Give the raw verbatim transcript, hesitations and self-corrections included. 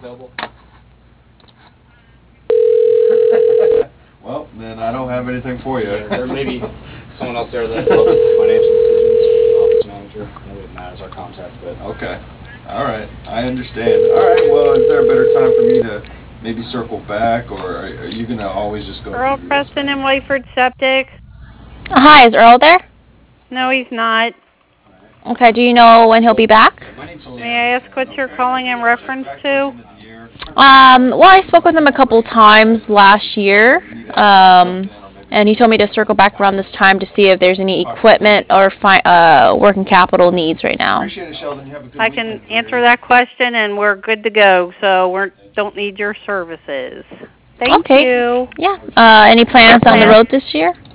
available? Well, then I don't have anything for you. Yeah, there may be someone else there that helps with financial decisions, office manager. Nobody Matt is our contact, but Okay. All right. I understand. All right. Well, is there a better time for me to maybe circle back, or are, are you going to always just go Earl through this? Preston and Whiteford Septic. Hi, is Earl there? No, he's not. Okay, do you know when he'll be back? my name's Sam. May I ask what you're calling in reference to? Um, well, I spoke with him a couple times last year, um, and he told me to circle back around this time to see if there's any equipment or fi- uh, working capital needs right now. Appreciate it, Sheldon. You have a good I can weekend. answer that question, and we're good to go, so we don't need your services. Thank Okay. you. Yeah. Uh, any plans down the road this year?